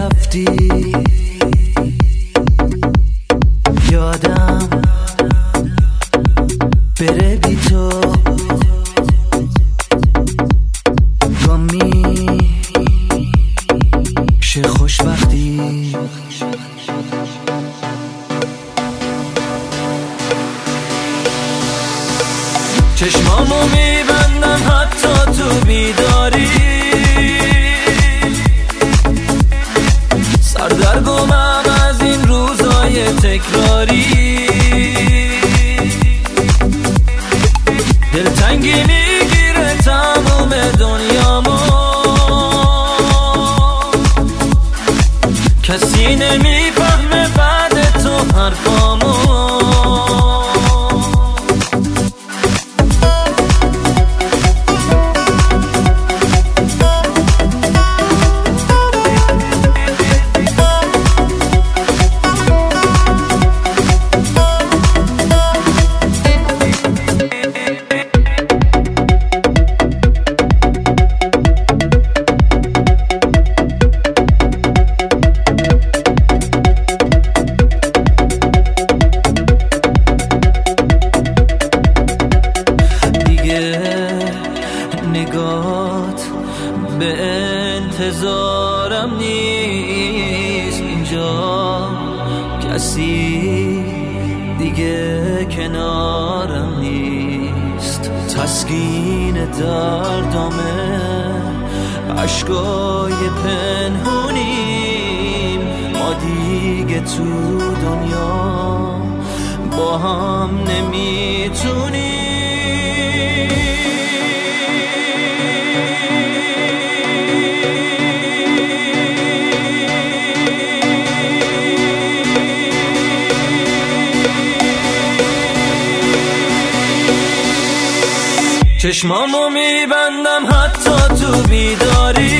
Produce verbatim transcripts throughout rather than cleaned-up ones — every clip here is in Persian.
رفتی یادم بره بی تو گمی شه خوشبختی. چشمامو میبندم حتی تو بیداری، سردرگمم از این روزای تکراری، دلتنگی میگیره تموم دنیامو، کسی نمیفهمه بعد تو حرفامو. نگات به انتظارم نیست، اینجا کسی دیگه کنارم نیست، تسکین دردامه عشقای پنهونیم، ما دیگه تو دنیا با هم نمیتونیم. چشمامو میبندم حتی تو بیداری،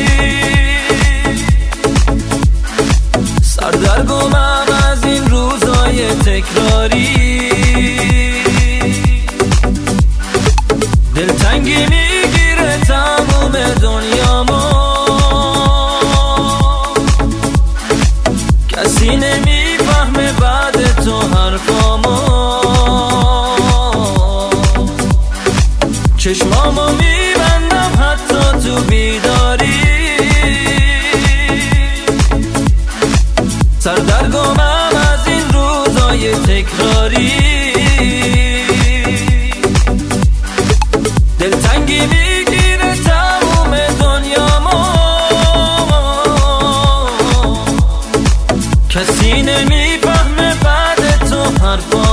سردرگمم از این روزای تکراری، دلتنگی میگیره تموم دنیامو، کسی نمیفهمه بعد تو حرفامو. چشمامو میبندم حتی تو بیداری، سردرگمم از این روزای تکراری، دلتنگی میگیره تموم دنیامو، کسی نمیفهمه بعد تو حرفا.